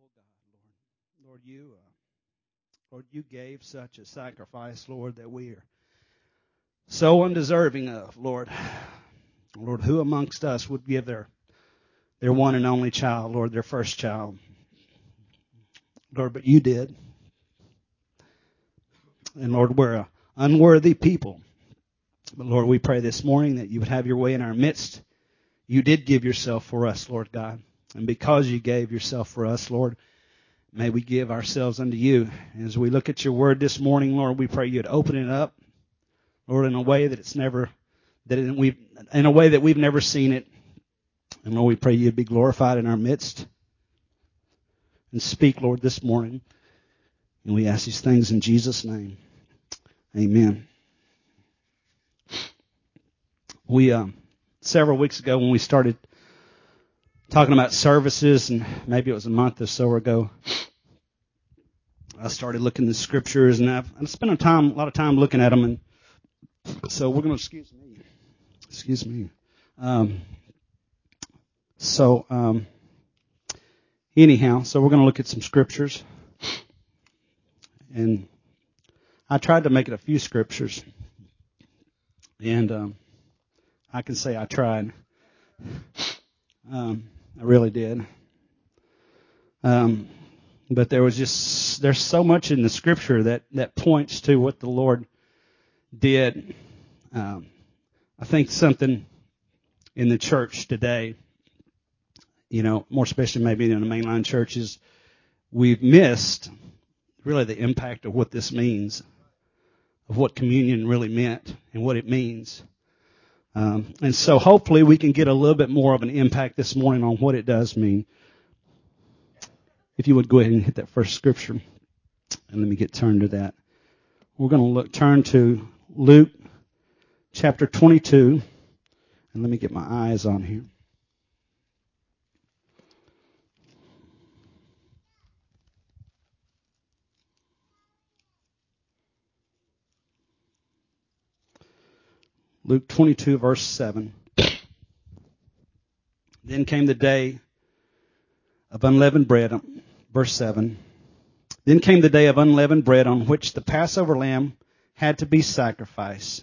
Lord, you gave such a sacrifice, Lord, that we are so undeserving of, Lord. Lord, who amongst us would give their one and only child, Lord, their first child? Lord, but you did. And Lord, we're an unworthy people. But Lord, we pray this morning that you would have your way in our midst. You did give yourself for us, Lord God. And because you gave yourself for us, Lord, may we give ourselves unto you. As we look at your word this morning, Lord, we pray you'd open it up, Lord, in a way that in a way that we've never seen it. And Lord, we pray you'd be glorified in our midst. And speak, Lord, this morning. And we ask these things in Jesus' name. Amen. We, several weeks ago when we started talking about services, and maybe it was a month or so ago, I started looking at the scriptures, and I've spent a lot of time looking at them, and so we're going to, excuse me. Anyhow, so we're going to look at some scriptures, and I tried to make it a few scriptures, and I can say I tried. I really did. But there's so much in the scripture that points to what the Lord did. I think something in the church today, more especially maybe in the mainline churches, we've missed really the impact of what this means, of what communion really meant and what it means. And so hopefully we can get a little bit more of an impact this morning on what it does mean. If you would go ahead and hit that first scripture, and let me get turned to that. We're going to turn to Luke chapter 22, and let me get my eyes on here. Luke 22, verse 7. Then came the day of unleavened bread, verse 7. Then came the day of unleavened bread on which the Passover lamb had to be sacrificed.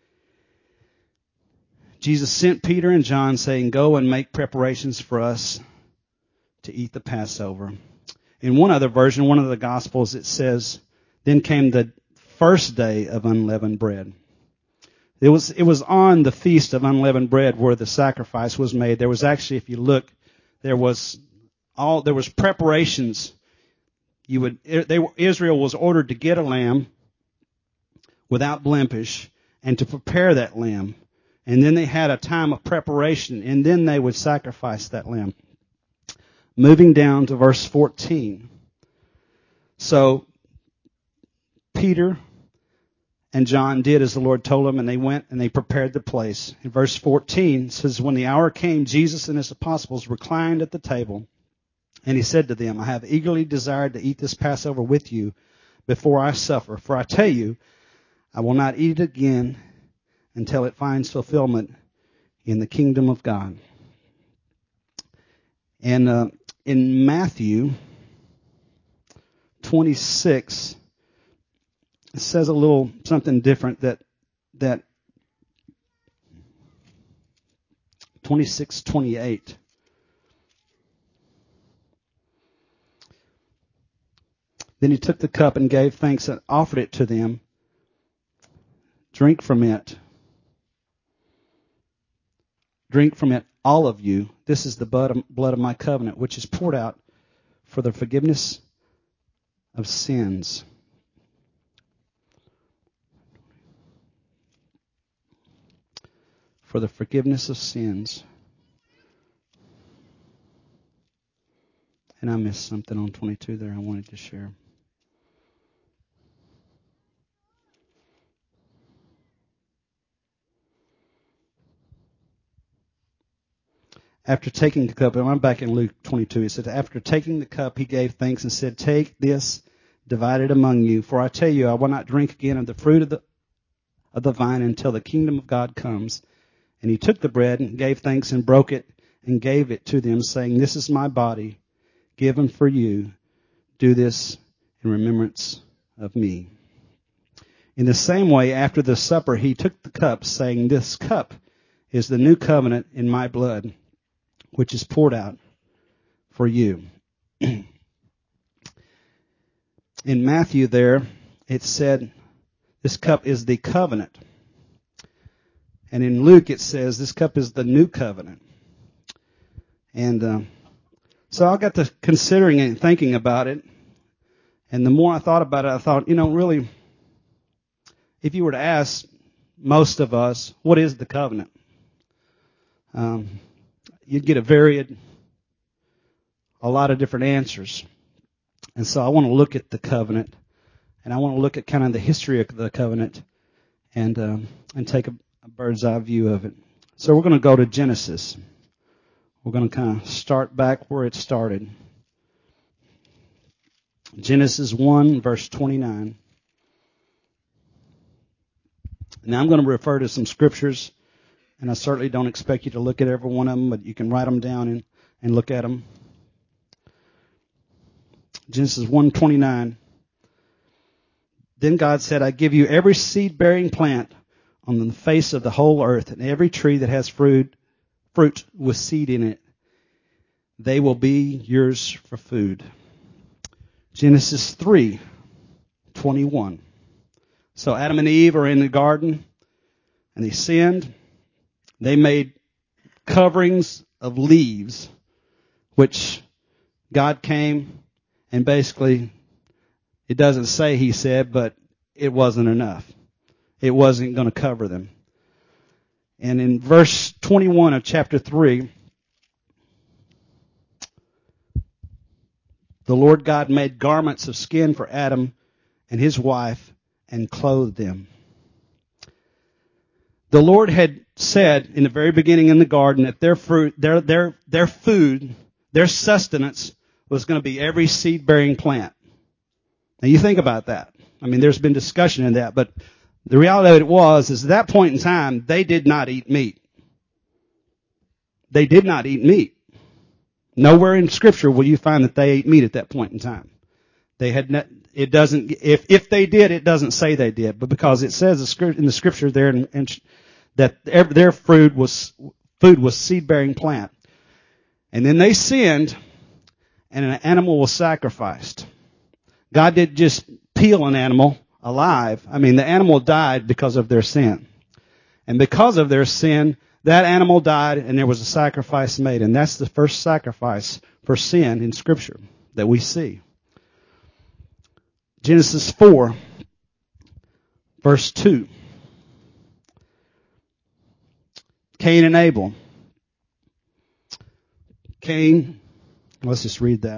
Jesus sent Peter and John, saying, "Go and make preparations for us to eat the Passover." In one other version, one of the Gospels, it says, "Then came the first day of unleavened bread." It was on the feast of unleavened bread where the sacrifice was made. There was actually, if you look, there was preparations. Israel was ordered to get a lamb without blemish and to prepare that lamb. And then they had a time of preparation, and then they would sacrifice that lamb. Moving down to verse 14. So Peter and John did as the Lord told them, and they went and they prepared the place. In verse 14 it says, "When the hour came, Jesus and his apostles reclined at the table, and he said to them, I have eagerly desired to eat this Passover with you before I suffer. For I tell you, I will not eat it again until it finds fulfillment in the kingdom of God." And in Matthew 26, it says a little something different that 26:28. Then he took the cup and gave thanks and offered it to them. Drink from it. Drink from it, all of you. This is the blood of my covenant, which is poured out for the forgiveness of sins. For the forgiveness of sins. And I missed something on 22 there I wanted to share. After taking the cup, and I'm back in Luke 22, it said, after taking the cup, he gave thanks and said, "Take this, divide it among you. For I tell you, I will not drink again of the fruit of the vine until the kingdom of God comes." And he took the bread and gave thanks and broke it and gave it to them, saying, "This is my body given for you. Do this in remembrance of me. In the same way, after the supper, he took the cup, saying, This cup is the new covenant in my blood, which is poured out for you. In Matthew there, it said, this cup is the covenant. And in Luke it says, this cup is the new covenant. And so I got to considering and thinking about it. And the more I thought about it, I thought, really, if you were to ask most of us, what is the covenant? You'd get a lot of different answers. And so I want to look at the covenant, and I want to look at kind of the history of the covenant and take a bird's eye view of it. So we're going to go to Genesis. We're going to kind of start back where it started. Genesis 1, verse 29. Now I'm going to refer to some scriptures, and I certainly don't expect you to look at every one of them, but you can write them down and look at them. Genesis 1:29. Then God said, I give you every seed-bearing plant on the face of the whole earth, and every tree that has fruit with seed in it. They will be yours for food. Genesis 3:21. So Adam and Eve are in the garden, and they sinned. They made coverings of leaves, which God came and basically, it doesn't say he said, but it wasn't enough. It wasn't going to cover them. And in verse 21 of chapter 3, the Lord God made garments of skin for Adam and his wife and clothed them. The Lord had said in the very beginning in the garden that their fruit, their food, their sustenance was going to be every seed-bearing plant. Now you think about that. I mean, there's been discussion in that, but the reality of it is at that point in time, they did not eat meat. They did not eat meat. Nowhere in Scripture will you find that they ate meat at that point in time. They had not, it doesn't, if they did, it doesn't say they did, but because it says in the Scripture there that their food was seed-bearing plant. And then they sinned, and an animal was sacrificed. God didn't just peel an animal alive. I mean, the animal died because of their sin. And because of their sin, that animal died and there was a sacrifice made. And that's the first sacrifice for sin in Scripture that we see. Genesis 4, verse 2. Cain and Abel. Cain, let's just read that.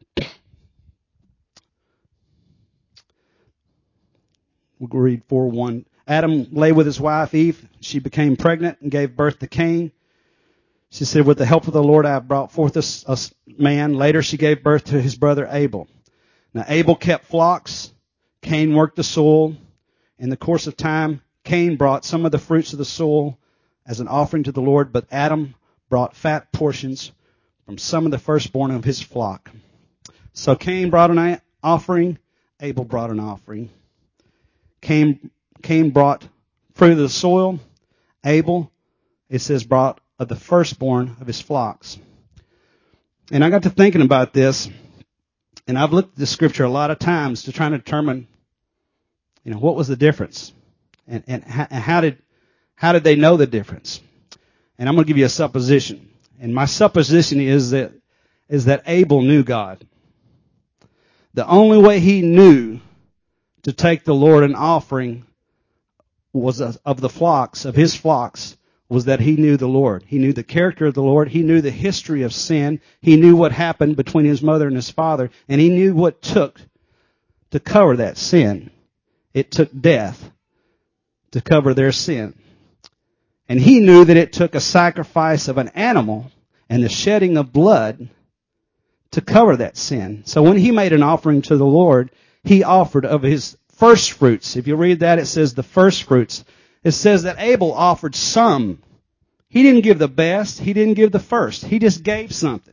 We'll read 4:1. Adam lay with his wife Eve. She became pregnant and gave birth to Cain. She said, with the help of the Lord, I have brought forth a man. Later she gave birth to his brother Abel. Now Abel kept flocks. Cain worked the soil. In the course of time, Cain brought some of the fruits of the soil as an offering to the Lord, but Adam brought fat portions from some of the firstborn of his flock. So Cain brought an offering. Abel brought an offering. Cain brought fruit of the soil. Abel, it says, brought of the firstborn of his flocks. And I got to thinking about this, and I've looked at the Scripture a lot of times to try to determine, what was the difference, and how did they know the difference? And I'm going to give you a supposition, and my supposition is that Abel knew God. The only way he knew to take the Lord an offering was of his flocks, was that he knew the Lord. He knew the character of the Lord. He knew the history of sin. He knew what happened between his mother and his father. And he knew what it took to cover that sin. It took death to cover their sin. And he knew that it took a sacrifice of an animal and the shedding of blood to cover that sin. So when he made an offering to the Lord, he offered of his first fruits. If you read that, it says the first fruits. It says that Abel offered some. He didn't give the best. He didn't give the first. He just gave something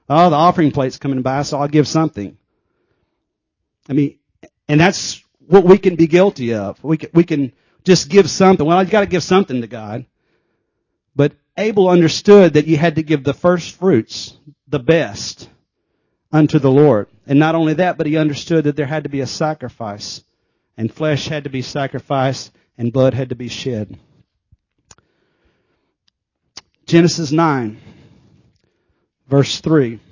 Oh, the offering plate's coming by, so I'll give something. I mean, and that's what we can be guilty of. We can just give something. Well, you got to give something to God. But Abel understood that you had to give the first fruits, the best, unto the Lord. And not only that, but he understood that there had to be a sacrifice. And flesh had to be sacrificed, and blood had to be shed. Genesis 9, verse 3.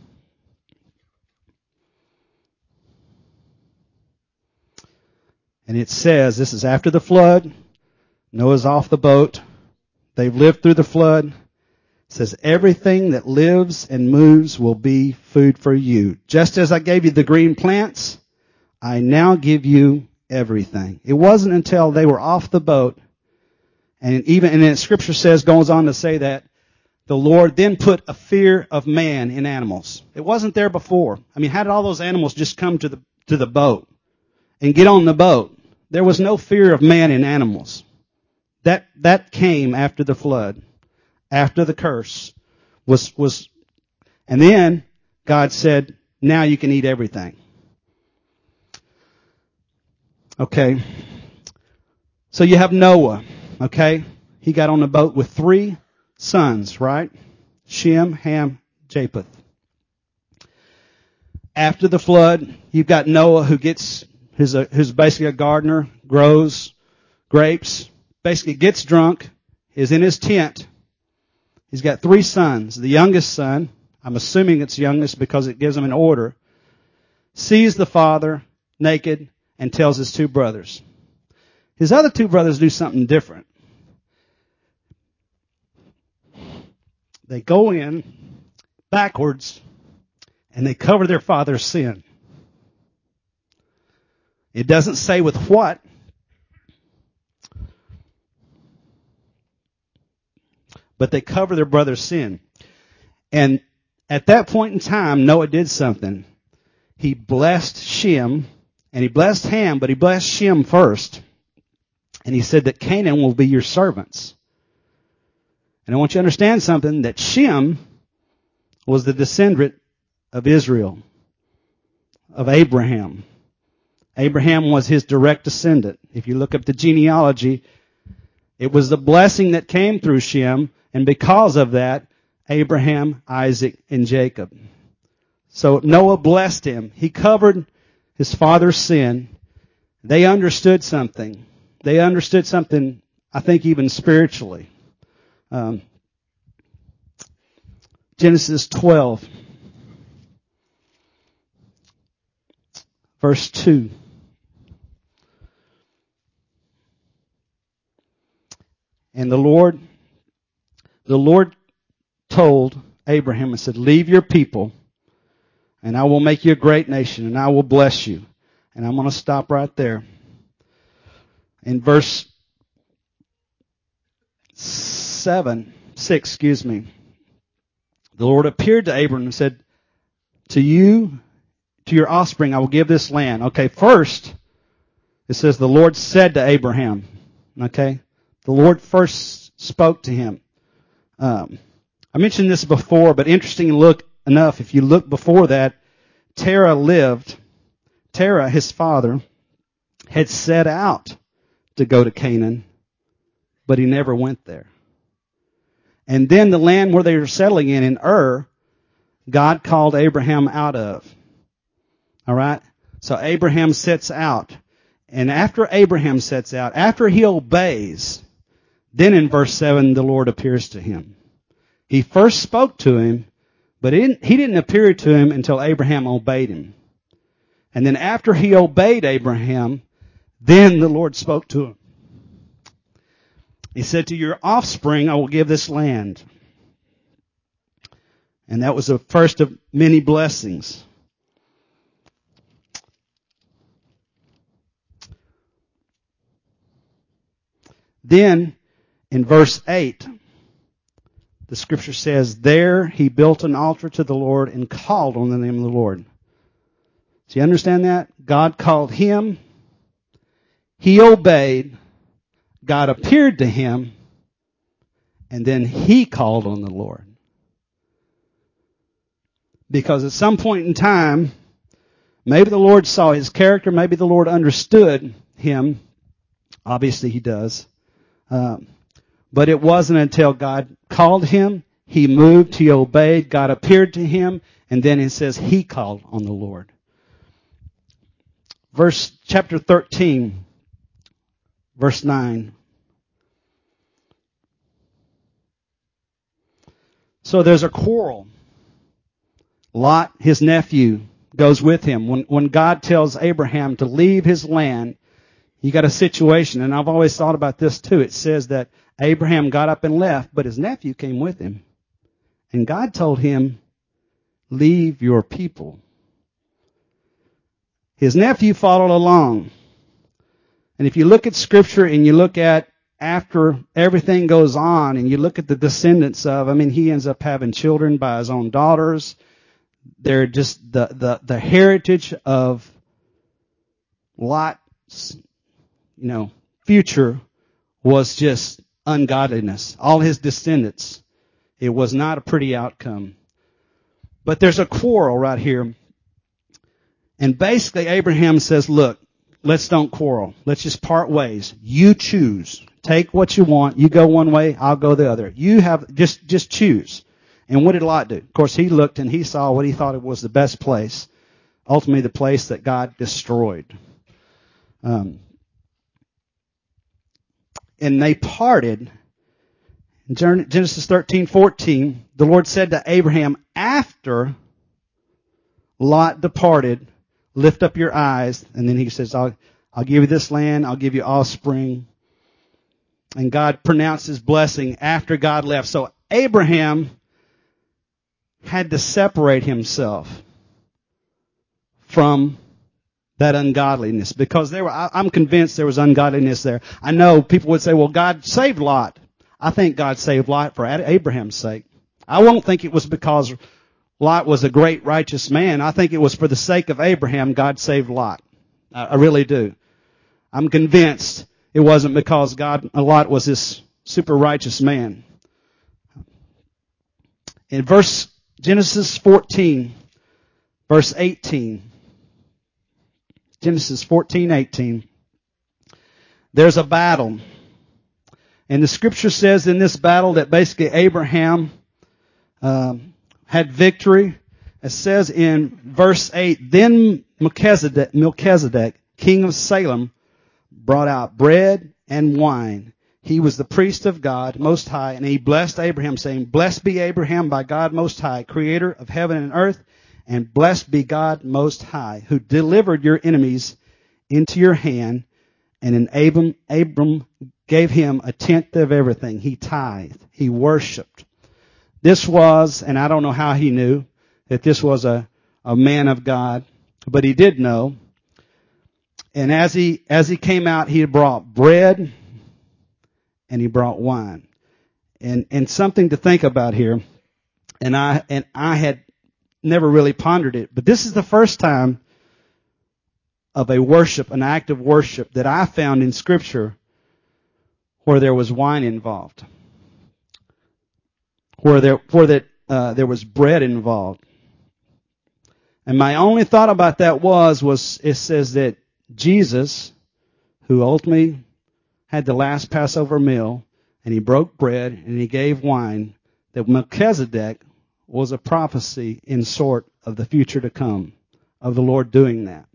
And it says, this is after the flood. Noah's off the boat. They've lived through the flood. It says, everything that lives and moves will be food for you. Just as I gave you the green plants, I now give you everything. It wasn't until they were off the boat, and then Scripture goes on to say that the Lord then put a fear of man in animals. It wasn't there before. I mean, how did all those animals just come to the boat and get on the boat? There was no fear of man in animals. That came after the flood, after the curse was, and then God said, now you can eat everything. Okay. So you have Noah, okay? He got on the boat with 3 sons, right? Shem, Ham, Japheth. After the flood, you've got Noah who's basically a gardener, grows grapes, basically gets drunk, is in his tent. He's got 3 sons. The youngest son, I'm assuming it's youngest because it gives him an order, sees the father naked and tells his 2 brothers. His other 2 brothers do something different. They go in backwards and they cover their father's sin. It doesn't say with what, but they cover their brother's sin. And at that point in time, Noah did something. He blessed Shem, and he blessed Ham, but he blessed Shem first. And he said that Canaan will be your servants. And I want you to understand something, that Shem was the descendant of Israel, of Abraham. Abraham was his direct descendant. If you look up the genealogy, it was the blessing that came through Shem, and because of that, Abraham, Isaac, and Jacob. So Noah blessed him. He covered his father's sin. They understood something. They understood something, I think, even spiritually. Genesis 12, verse 2. And the Lord told Abraham and said, leave your people, and I will make you a great nation, and I will bless you. And I'm going to stop right there. In verse 6, the Lord appeared to Abraham and said, to your offspring, I will give this land. Okay, first, it says the Lord said to Abraham. Okay, the Lord first spoke to him. I mentioned this before, but interesting enough, if you look before that, Terah, his father, had set out to go to Canaan, but he never went there. And then the land where they were settling in Ur, God called Abraham out of. All right? So Abraham sets out. And after Abraham sets out, after he obeys, then in verse 7, the Lord appears to him. He first spoke to him, but he didn't appear to him until Abraham obeyed him. And then after he obeyed Abraham, then the Lord spoke to him. He said, to your offspring I will give this land. And that was the first of many blessings. Then, in verse 8, the scripture says, there he built an altar to the Lord and called on the name of the Lord. So you understand that? God called him. He obeyed. God appeared to him. And then he called on the Lord. Because at some point in time, maybe the Lord saw his character, maybe the Lord understood him. Obviously he does. But it wasn't until God called him, he moved, he obeyed, God appeared to him, and then it says he called on the Lord. Chapter 13, verse 9. So there's a quarrel. Lot, his nephew, goes with him. When God tells Abraham to leave his land, you got a situation, and I've always thought about this too. It says that Abraham got up and left, but his nephew came with him. And God told him, leave your people. His nephew followed along. And if you look at Scripture and you look at after everything goes on and you look at the descendants he ends up having children by his own daughters. They're just the heritage of Lot's, future was just ungodliness. All his descendants. It was not a pretty outcome. But there's a quarrel right here. And basically Abraham says, look, let's don't quarrel. Let's just part ways. You choose. Take what you want. You go one way, I'll go the other. You have, just choose. And what did Lot do? Of course, he looked and he saw what he thought it was the best place. Ultimately, the place that God destroyed. And they parted. In Genesis 13:14, the Lord said to Abraham, after Lot departed, lift up your eyes. And then he says, I'll give you this land. I'll give you offspring. And God pronounced his blessing after God left. So Abraham had to separate himself from that ungodliness because I'm convinced there was ungodliness there. I know people would say, well, God saved Lot. I think God saved Lot for Abraham's sake. I won't think it was because Lot was a great righteous man. I think it was for the sake of Abraham God saved Lot. I really do. I'm convinced it wasn't because Lot was this super righteous man. In Genesis 14, verse 18. Genesis 14:18. There's a battle. And the scripture says in this battle that basically Abraham had victory. It says in verse 8, then Melchizedek, king of Salem, brought out bread and wine. He was the priest of God Most High, and he blessed Abraham, saying, blessed be Abraham by God Most High, creator of heaven and earth, and blessed be God Most High, who delivered your enemies into your hand, and in Abram gave him a tenth of everything. He tithed. He worshiped. This was, and I don't know how he knew that this was a man of God, but he did know. And as he came out, he brought bread and he brought wine. And something to think about here. And I had never really pondered it, but this is the first time of an act of worship that I found in Scripture where there was wine involved. Where there was bread involved. And my only thought about that was it says that Jesus, who ultimately had the last Passover meal, and he broke bread and he gave wine, that Melchizedek was a prophecy in sort of the future to come, of the Lord doing that.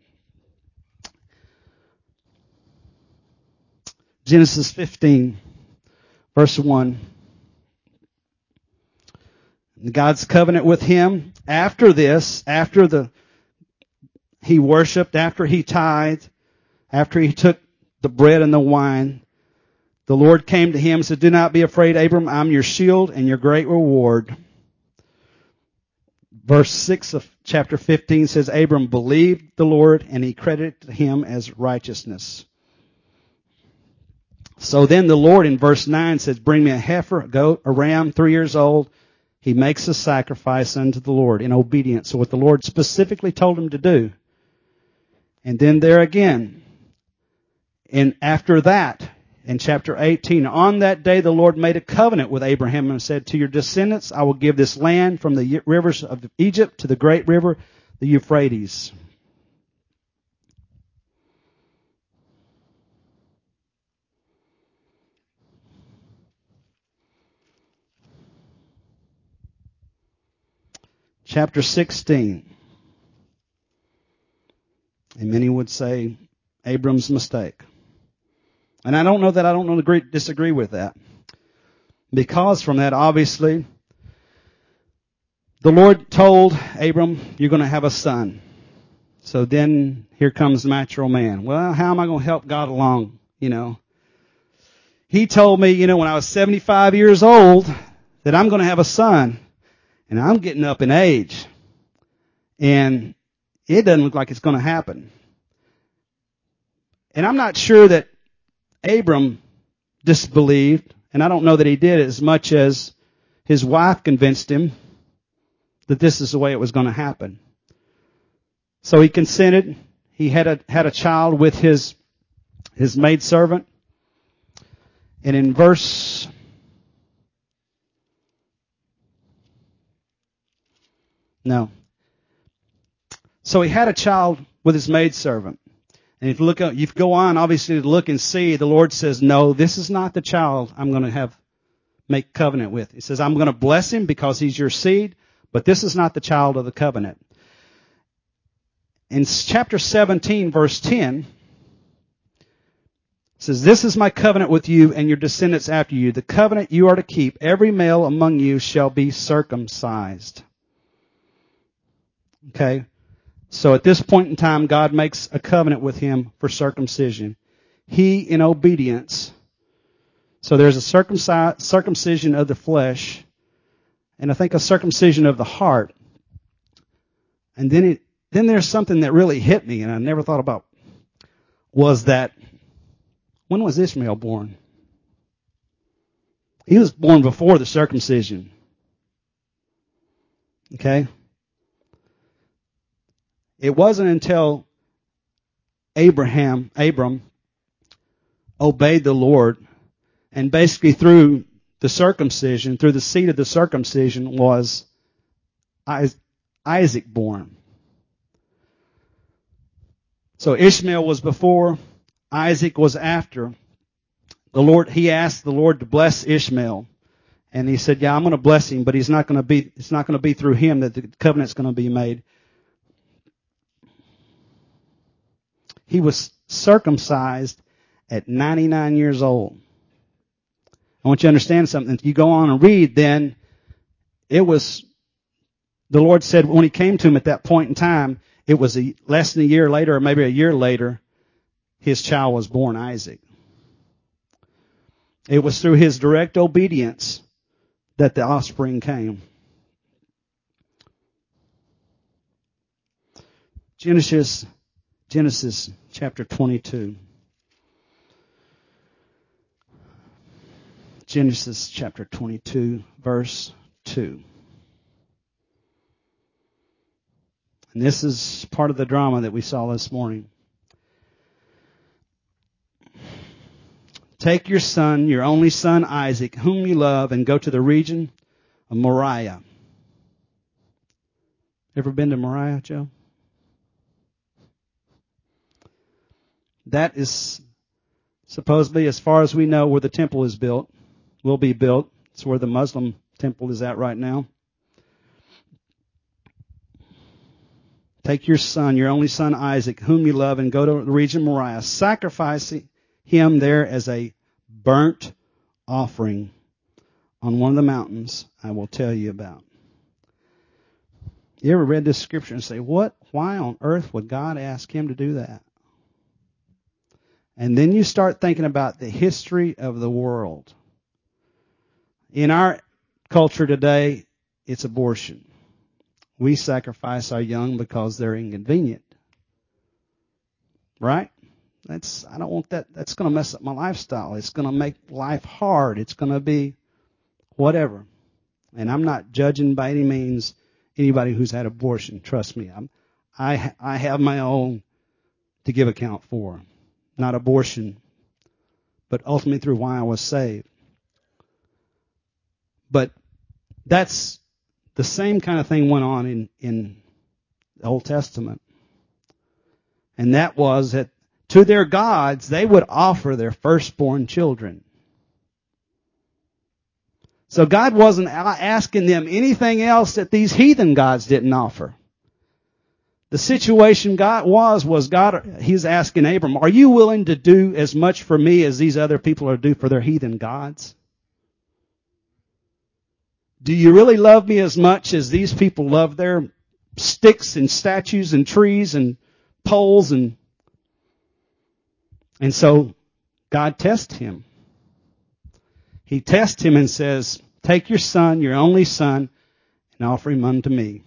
Genesis 15, verse 1. God's covenant with him. After this, he worshiped, after he tithed, after he took the bread and the wine, the Lord came to him and said, do not be afraid, Abram. I'm your shield and your great reward. Verse 6 of chapter 15 says, Abram believed the Lord and he credited him as righteousness. So then the Lord in verse 9 says, bring me a heifer, a goat, a ram, 3 years old. He makes a sacrifice unto the Lord in obedience. So what the Lord specifically told him to do. And then there again, and after that, In chapter 18, on that day the Lord made a covenant with Abraham and said, to your descendants I will give this land from the rivers of Egypt to the great river, the Euphrates. Chapter 16. And many would say Abram's mistake. And I don't disagree with that. Because from that, obviously, the Lord told Abram, you're going to have a son. So then here comes the natural man. Well, how am I going to help God along? He told me, when I was 75 years old that I'm going to have a son. And I'm getting up in age. And it doesn't look like it's going to happen. And I'm not sure that Abram disbelieved, and I don't know that he did as much as his wife convinced him that this is the way it was going to happen. So he consented. He had a child with his maidservant. And in verse So he had a child with his maidservant. And if you go on, obviously, to look and see, the Lord says, no, this is not the child I'm going to make covenant with. He says, I'm going to bless him because he's your seed, but this is not the child of the covenant. In chapter 17, verse 10, it says, this is my covenant with you and your descendants after you. The covenant you are to keep. Every male among you shall be circumcised. Okay? So at this point in time, God makes a covenant with him for circumcision. He, in obedience. So there's a circumcision of the flesh, and I think a circumcision of the heart. And then there's something that really hit me, and I never thought about, was that, when was Ishmael born? He was born before the circumcision. Okay? It wasn't until Abram obeyed the Lord, and basically through the circumcision, through the seed of the circumcision, was Isaac born. So Ishmael was before, Isaac was after. He asked the Lord to bless Ishmael. And he said, yeah, I'm going to bless him, but it's not going to be through him that the covenant's going to be made. He was circumcised at 99 years old. I want you to understand something. If you go on and read, then the Lord said when he came to him at that point in time, it was less than a year later, or maybe a year later, his child was born, Isaac. It was through his direct obedience that the offspring came. Genesis chapter 22. Genesis chapter 22, verse 2. And this is part of the drama that we saw this morning. Take your son, your only son Isaac, whom you love, and go to the region of Moriah. Ever been to Moriah, Joe? That is supposedly, as far as we know, where the temple is built, will be built. It's where the Muslim temple is at right now. Take your son, your only son Isaac, whom you love, and go to the region of Moriah. Sacrifice him there as a burnt offering on one of the mountains I will tell you about. You ever read this scripture and say, what? Why on earth would God ask him to do that? And then you start thinking about the history of the world. In our culture today, it's abortion. We sacrifice our young because they're inconvenient. Right? I don't want that. That's going to mess up my lifestyle. It's going to make life hard. It's going to be whatever. And I'm not judging by any means anybody who's had abortion. Trust me. I have my own to give account for. Not abortion, but ultimately through why I was saved. But that's the same kind of thing went on in the Old Testament. And that was that to their gods, they would offer their firstborn children. So God wasn't asking them anything else that these heathen gods didn't offer. The situation He's asking Abram, are you willing to do as much for me as these other people are do for their heathen gods? Do you really love me as much as these people love their sticks and statues and trees and poles? And so God tests him. He tests him and says, take your son, your only son, and offer him unto me.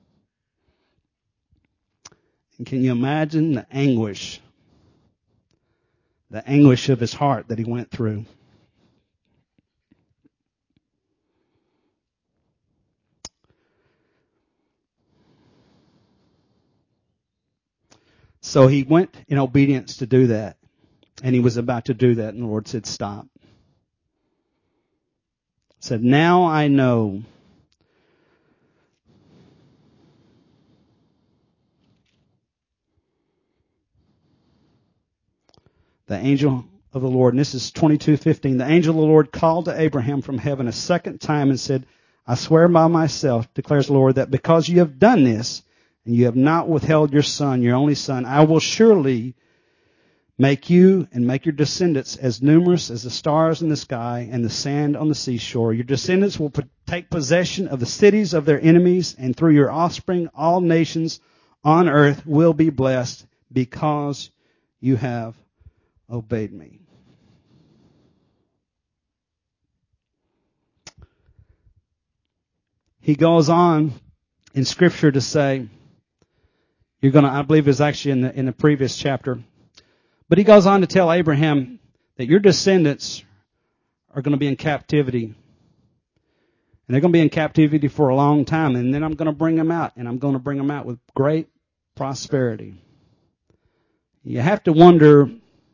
And can you imagine the anguish of his heart that he went through? So he went in obedience to do that. And he was about to do that, and the Lord said, stop. Said, now I know the angel of the Lord, and this is 22:15. The angel of the Lord called to Abraham from heaven a second time and said, I swear by myself, declares the Lord, that because you have done this, and you have not withheld your son, your only son, I will surely make you and make your descendants as numerous as the stars in the sky and the sand on the seashore. Your descendants will take possession of the cities of their enemies, and through your offspring all nations on earth will be blessed because you have obeyed me. He goes on in Scripture to say, I believe it's actually in the previous chapter, but he goes on to tell Abraham that your descendants are going to be in captivity. And they're going to be in captivity for a long time. And then I'm going to bring them out. And I'm going to bring them out with great prosperity. You have to wonder,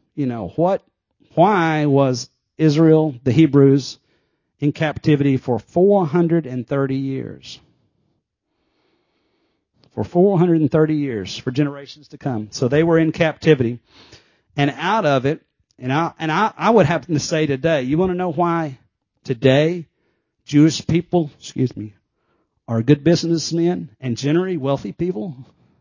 why was Israel, the Hebrews, in captivity for 430 years? For 430 years, for generations to come. So they were in captivity. And out of it, I would have to say today, you want to know why today Jewish people, are good businessmen and generally wealthy people?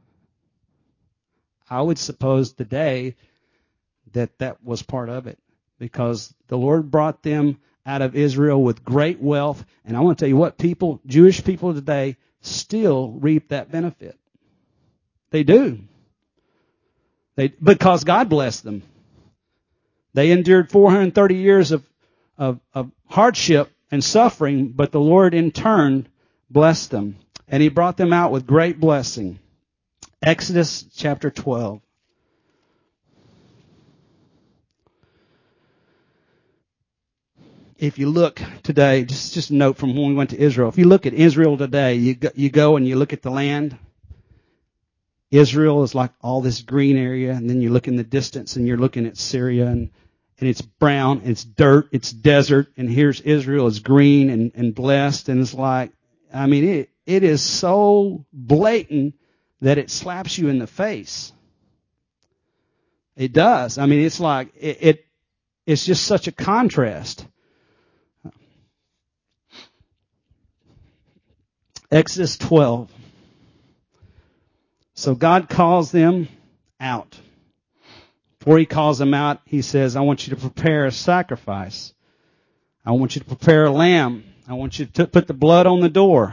I would suppose today that was part of it, because the Lord brought them out of Israel with great wealth. And I want to tell you what, Jewish people today still reap that benefit. They do. Because God blessed them. They endured 430 years of hardship and suffering, but the Lord in turn blessed them. And He brought them out with great blessing. Exodus chapter 12. If you look today, just a note from when we went to Israel. If you look at Israel today, you go and you look at the land. Israel is like all this green area, and then you look in the distance and you're looking at Syria, and it's brown, it's dirt, it's desert, and here's Israel is green and blessed, and it's like, it is so blatant that it slaps you in the face. It does. It's like, it's just such a contrast. Exodus 12. So God calls them out. Before He calls them out, He says, I want you to prepare a sacrifice. I want you to prepare a lamb. I want you to put the blood on the door.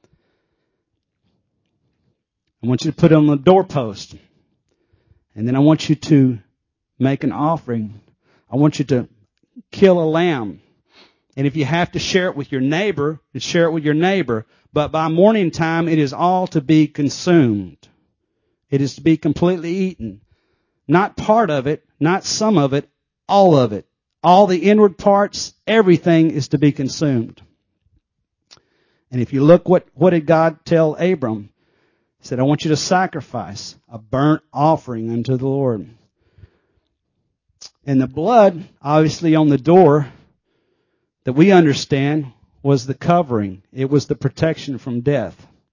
I want you to put it on the doorpost. And then I want you to make an offering. I want you to kill a lamb. And if you have to share it with your neighbor, then share it with your neighbor. But by morning time, it is all to be consumed. It is to be completely eaten. Not part of it, not some of it, all of it. All the inward parts, everything is to be consumed. And if you look, what did God tell Abram? He said, I want you to sacrifice a burnt offering unto the Lord. And the blood, obviously on the door, that we understand was the covering. It was the protection from death.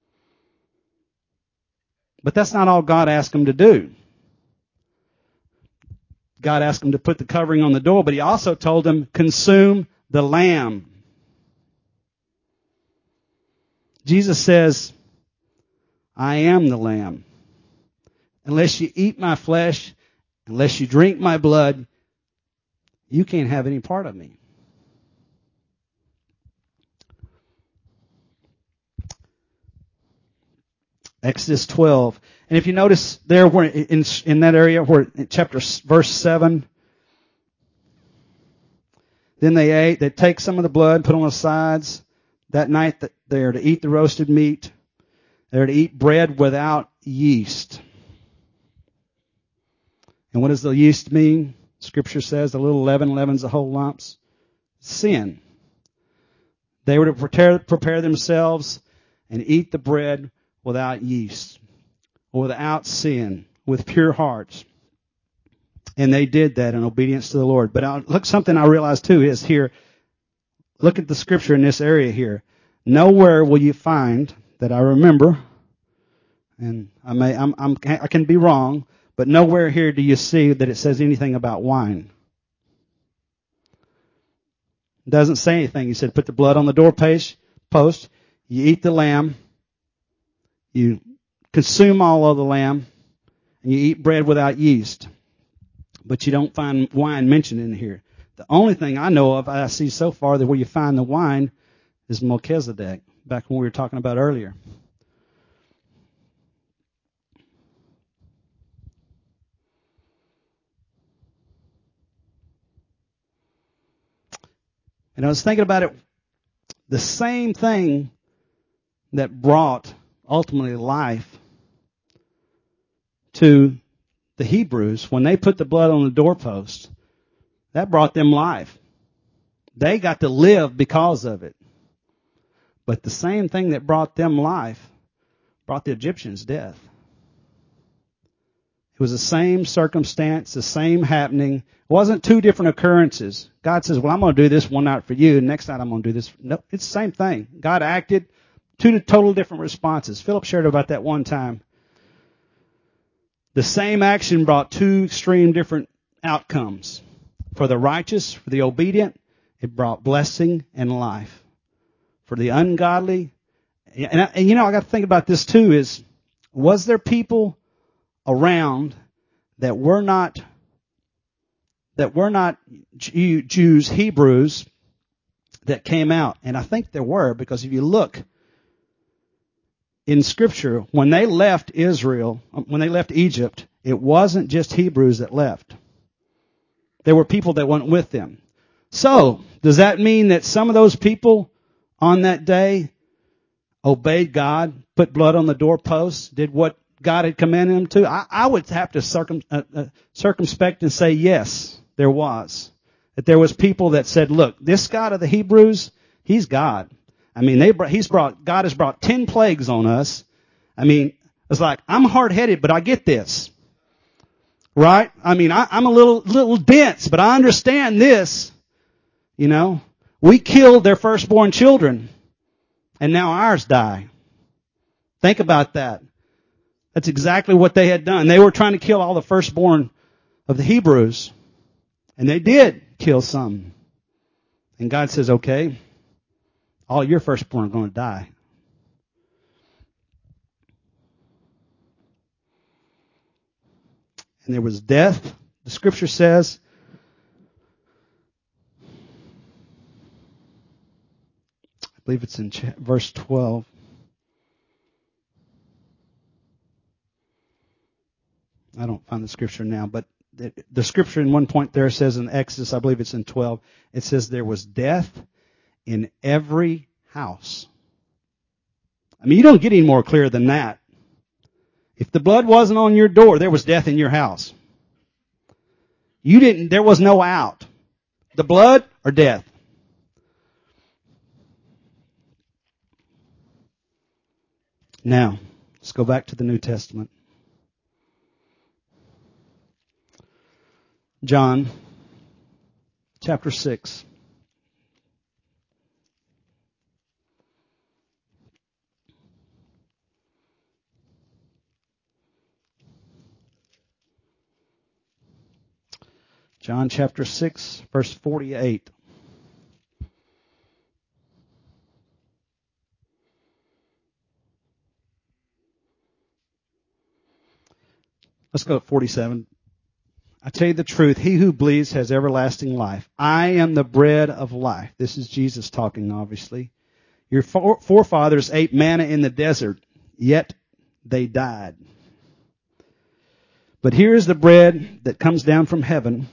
But that's not all God asked them to do. God asked them to put the covering on the door, but He also told them, consume the lamb. Jesus says, I am the lamb. Unless you eat my flesh, unless you drink my blood, you can't have any part of me. Exodus 12. And if you notice there where in that area where in verse 7, then they ate, they take some of the blood, put on the sides. That night they are to eat the roasted meat. They are to eat bread without yeast. And what does the yeast mean? Scripture says a little leaven leavens the whole lumps. Sin. They were to prepare themselves and eat the bread without yeast, without sin, with pure hearts. And they did that in obedience to the Lord. But something I realized too is here, look at the scripture in this area here. Nowhere will you find that I remember, and I can be wrong, but nowhere here do you see that it says anything about wine. It doesn't say anything. He said, put the blood on the doorpost, you eat the lamb, you consume all of the lamb, and you eat bread without yeast. But you don't find wine mentioned in here. The only thing I know of, I see so far, that where you find the wine is Melchizedek, back when we were talking about earlier. And I was thinking about it, the same thing that brought ultimately life to the Hebrews, when they put the blood on the doorpost, that brought them life. They got to live because of it. But the same thing that brought them life brought the Egyptians death. It was the same circumstance, the same happening. It wasn't two different occurrences. God says, well, I'm going to do this one night for you, and next night I'm going to do this. No, it's the same thing. God acted, two total different responses. Philip shared about that one time. The same action brought two extreme different outcomes. For the righteous, for the obedient, it brought blessing and life. For the ungodly, and I got to think about this too, was there people around that were not Jews, Hebrews, that came out? And I think there were, because if you look in Scripture, when they left Egypt, it wasn't just Hebrews that left. There were people that went with them. So, does that mean that some of those people on that day obeyed God, put blood on the doorposts, did what God had commanded them to? I would have to circumspect and say yes, there was. That there was people that said, look, this God of the Hebrews, He's God. I mean, God has brought 10 plagues on us. I mean, it's like, I'm hard-headed, but I get this. Right? I mean, I'm a little dense, but I understand this. You know, we killed their firstborn children, and now ours die. Think about that. That's exactly what they had done. They were trying to kill all the firstborn of the Hebrews, and they did kill some. And God says, okay, all your firstborn are going to die. And there was death. The Scripture says, I believe it's in verse 12. I don't find the Scripture now, but the Scripture in one point there says in Exodus, I believe it's in 12, it says there was death in every house. I mean, you don't get any more clear than that. If the blood wasn't on your door, there was death in your house. There was no out. The blood or death. Now, let's go back to the New Testament. John chapter 6. John chapter 6, verse 48. Let's go at 47. I tell you the truth, he who believes has everlasting life. I am the bread of life. This is Jesus talking, obviously. Your forefathers ate manna in the desert, yet they died. But here is the bread that comes down from heaven,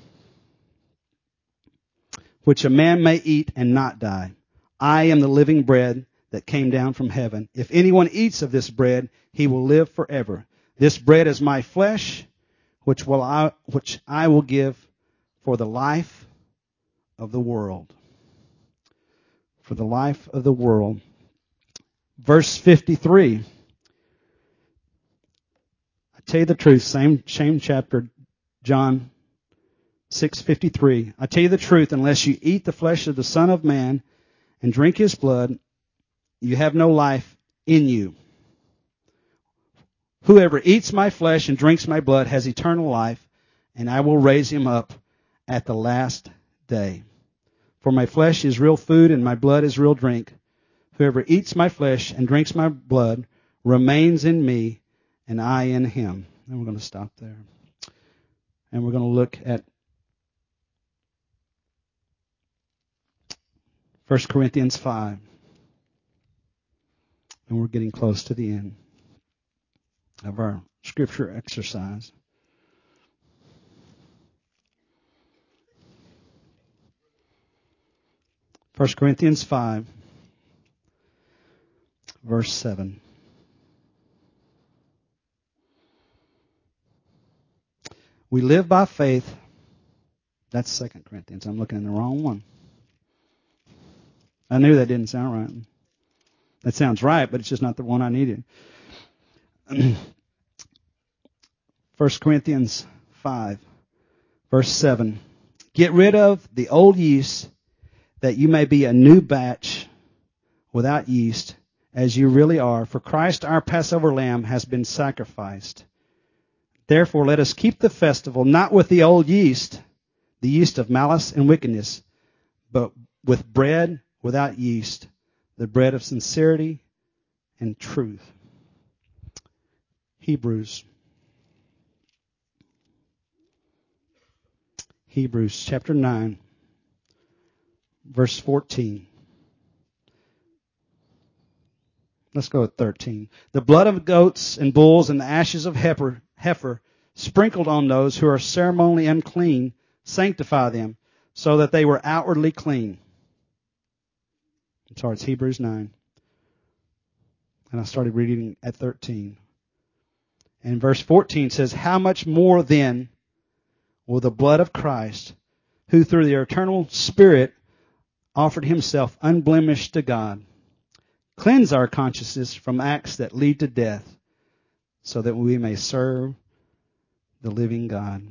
which a man may eat and not die. I am the living bread that came down from heaven. If anyone eats of this bread, he will live forever. This bread is my flesh, which I will give for the life of the world. For the life of the world. Verse 53. I tell you the truth, same chapter, John 6:53. I tell you the truth, unless you eat the flesh of the Son of Man and drink his blood, you have no life in you. Whoever eats my flesh and drinks my blood has eternal life, and I will raise him up at the last day. For my flesh is real food and my blood is real drink. Whoever eats my flesh and drinks my blood remains in me and I in him. And we're going to stop there. And we're going to look at 1 Corinthians 5. And we're getting close to the end of our scripture exercise. First Corinthians 5, verse 7. We live by faith. That's 2 Corinthians. I'm looking in the wrong one. I knew that didn't sound right. That sounds right, but it's just not the one I needed. 1 Corinthians 5, verse 7. Get rid of the old yeast, that you may be a new batch without yeast, as you really are. For Christ, our Passover lamb, has been sacrificed. Therefore, let us keep the festival not with the old yeast, the yeast of malice and wickedness, but with bread without yeast, the bread of sincerity and truth. Hebrews chapter 9, verse 14. Let's go at 13. The blood of goats and bulls and the ashes of heifer sprinkled on those who are ceremonially unclean sanctify them, so that they were outwardly clean. I'm sorry, it's Hebrews 9. And I started reading at 13. And verse 14 says, how much more then will the blood of Christ, who through the eternal Spirit offered himself unblemished to God, cleanse our consciences from acts that lead to death, so that we may serve the living God.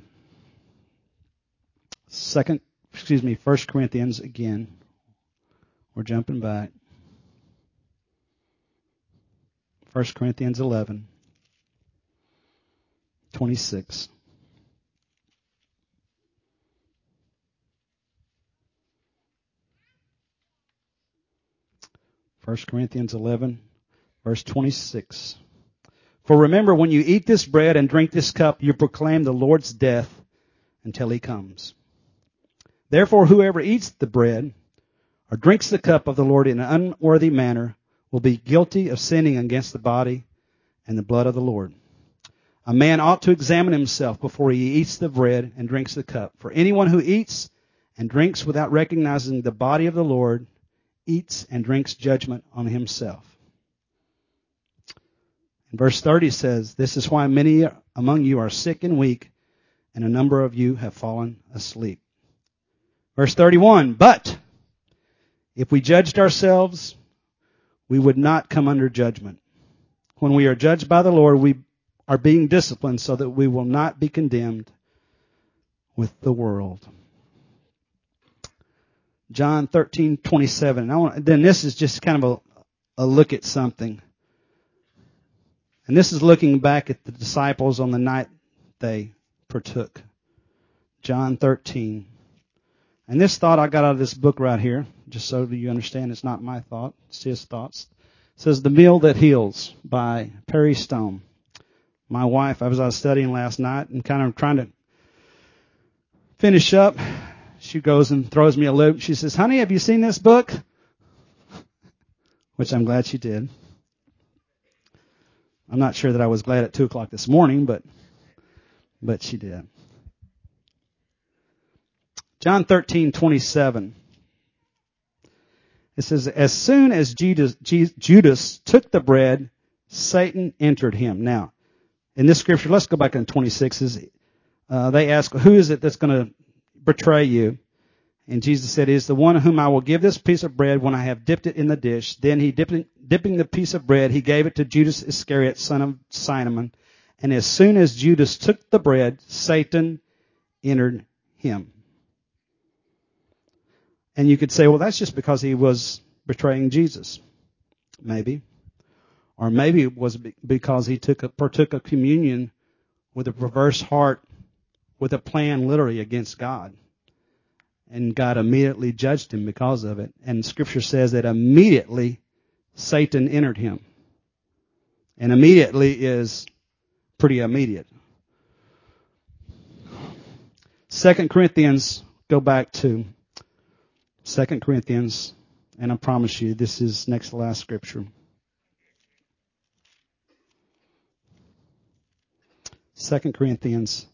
1 Corinthians again. We're jumping back. 1 Corinthians 11, 26. First Corinthians 11, verse 26. For remember, when you eat this bread and drink this cup, you proclaim the Lord's death until he comes. Therefore, whoever eats the bread or drinks the cup of the Lord in an unworthy manner will be guilty of sinning against the body and the blood of the Lord. A man ought to examine himself before he eats the bread and drinks the cup. For anyone who eats and drinks without recognizing the body of the Lord eats and drinks judgment on himself. And verse 30 says, this is why many among you are sick and weak, and a number of you have fallen asleep. Verse 31, but if we judged ourselves, we would not come under judgment. When we are judged by the Lord, we are being disciplined so that we will not be condemned with the world. John 13:27. Then this is just kind of a look at something. And this is looking back at the disciples on the night they partook. John 13. And this thought I got out of this book right here, just so that you understand it's not my thought, it's his thoughts. It says The Meal That Heals by Perry Stone. My wife, I was studying last night and kind of trying to finish up. She goes and throws me a loop. She says, "Honey, have you seen this book?" Which I'm glad she did. I'm not sure that I was glad at 2 o'clock this morning, but she did. John 13:27. It says, "As soon as Judas took the bread, Satan entered him." Now, in this scripture, let's go back in 26. They ask, "Who is it that's going to betray you?" And Jesus said, "It is the one whom I will give this piece of bread when I have dipped it in the dish." Then he dipping the piece of bread, he gave it to Judas Iscariot, son of Simon. And as soon as Judas took the bread, Satan entered him. And you could say, well, that's just because he was betraying Jesus. Maybe. Or maybe it was because he partook of communion with a perverse heart, with a plan literally against God. And God immediately judged him because of it. And Scripture says that immediately Satan entered him. And immediately is pretty immediate. 2 Corinthians, go back to 2 Corinthians, and I promise you this is next to last scripture. 2 Corinthians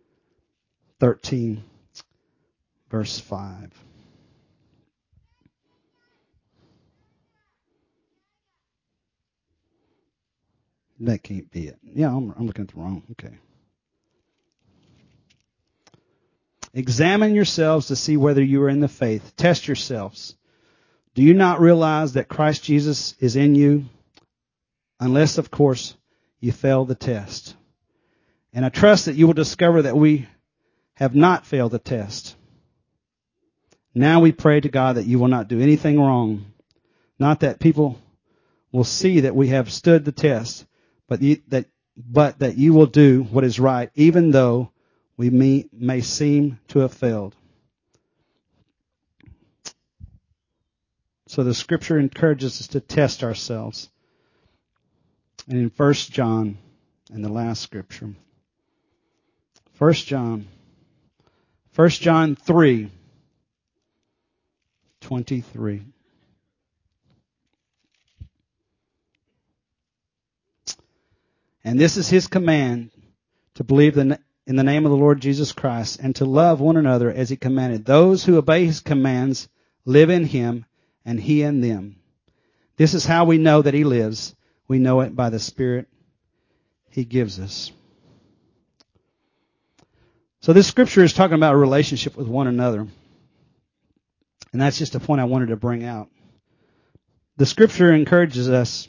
13, verse 5. That can't be it. Yeah, I'm looking at the wrong. Okay. Examine yourselves to see whether you are in the faith. Test yourselves. Do you not realize that Christ Jesus is in you? Unless, of course, you fail the test. And I trust that you will discover that we have not failed the test. Now we pray to God that you will not do anything wrong. Not that people will see that we have stood the test, but that you will do what is right, even though we may seem to have failed. So the scripture encourages us to test ourselves. And in 1 John, in the last scripture, 1 John 3:23. And this is his command, to believe in the name of the Lord Jesus Christ, and to love one another as he commanded. Those who obey his commands live in him, and he in them. This is how we know that he lives. We know it by the Spirit he gives us. So this scripture is talking about a relationship with one another. And that's just a point I wanted to bring out. The scripture encourages us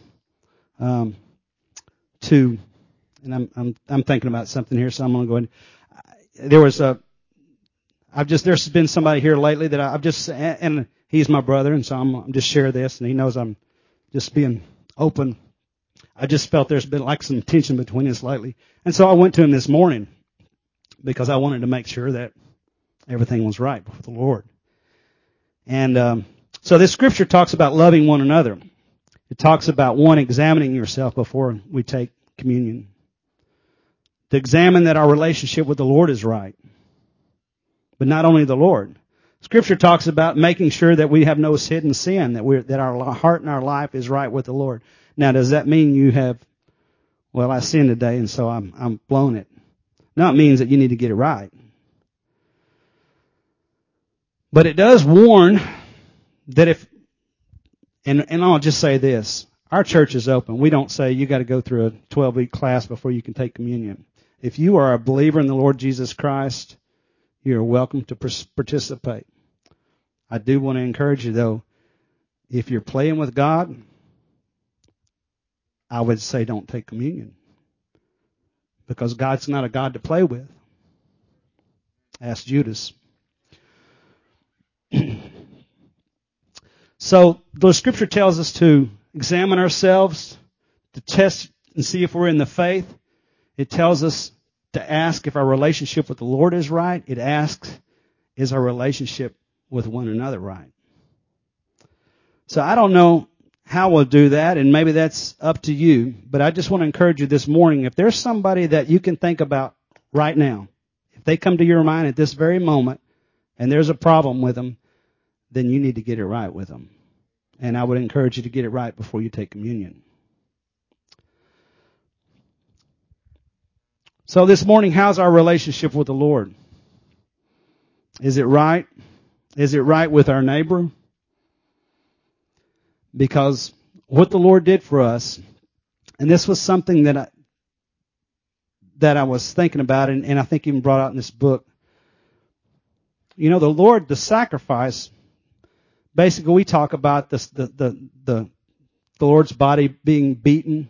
to, and I'm thinking about something here, so I'm going to go ahead. There's been somebody here lately that I've just, and he's my brother, and so I'm just share this, and he knows I'm just being open. I just felt there's been like some tension between us lately. And so I went to him this morning because I wanted to make sure that everything was right before the Lord. And so this scripture talks about loving one another. It talks about one examining yourself before we take communion. To examine that our relationship with the Lord is right. But not only the Lord. Scripture talks about making sure that we have no hidden sin, that our heart and our life is right with the Lord. Now, does that mean you have, well, I sinned today and so I'm blown it? No, it means that you need to get it right. But it does warn that if, and I'll just say this, our church is open. We don't say you got to go through a 12-week class before you can take communion. If you are a believer in the Lord Jesus Christ, you're welcome to participate. I do want to encourage you, though, if you're playing with God, I would say don't take communion. Because God's not a God to play with. Ask Judas. So the Scripture tells us to examine ourselves, to test and see if we're in the faith. It tells us to ask if our relationship with the Lord is right. It asks, is our relationship with one another right? So I don't know how we'll do that, and maybe that's up to you, but I just want to encourage you this morning, if there's somebody that you can think about right now, if they come to your mind at this very moment, and there's a problem with them, then you need to get it right with them. And I would encourage you to get it right before you take communion. So this morning, how's our relationship with the Lord? Is it right? Is it right with our neighbor? Because what the Lord did for us, and this was something that I was thinking about, and I think even brought out in this book. You know, the Lord, the sacrifice, basically we talk about the Lord's body being beaten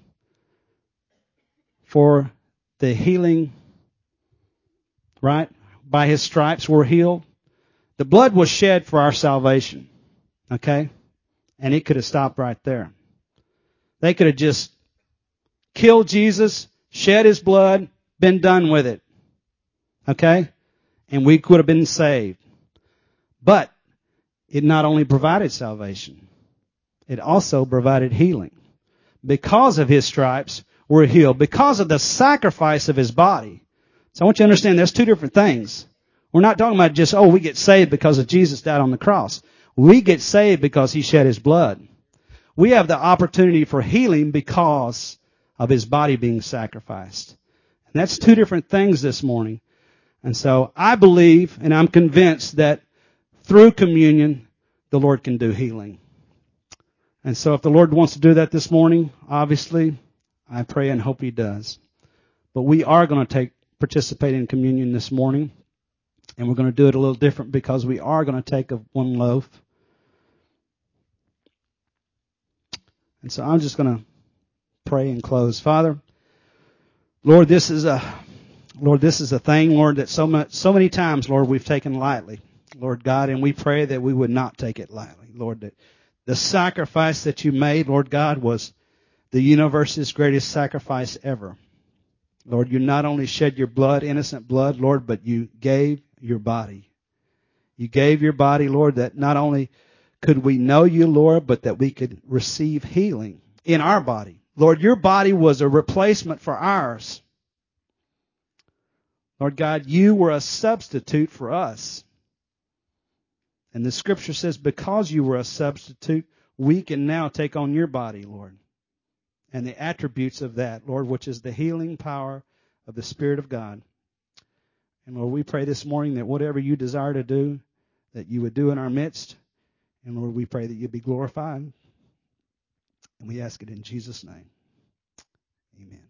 for the healing, right? By His stripes we're healed. The blood was shed for our salvation, okay? And it could have stopped right there. They could have just killed Jesus, shed His blood, been done with it, okay? And we could have been saved. But it not only provided salvation, it also provided healing. Because of His stripes, we're healed. Because of the sacrifice of His body. So I want you to understand there's two different things. We're not talking about just, we get saved because of Jesus died on the cross. We get saved because He shed His blood. We have the opportunity for healing because of His body being sacrificed. And that's two different things this morning. And so I believe and I'm convinced that through communion, the Lord can do healing. And so if the Lord wants to do that this morning, obviously, I pray and hope He does. But we are going to participate in communion this morning. And we're going to do it a little different because we are going to take one loaf. And so I'm just going to pray and close. Father, Lord, this is a thing, Lord, that so many times, Lord, we've taken lightly, Lord God, and we pray that we would not take it lightly, Lord, that the sacrifice that you made, Lord God, was the universe's greatest sacrifice ever. Lord, you not only shed your blood, innocent blood, Lord, but you gave your body. You gave your body, Lord, that not only could we know you, Lord, but that we could receive healing in our body. Lord, your body was a replacement for ours. Lord God, you were a substitute for us. And the Scripture says because you were a substitute, we can now take on your body, Lord. And the attributes of that, Lord, which is the healing power of the Spirit of God. And Lord, we pray this morning that whatever you desire to do, that you would do in our midst. And Lord, we pray that you be glorified. And we ask it in Jesus' name. Amen.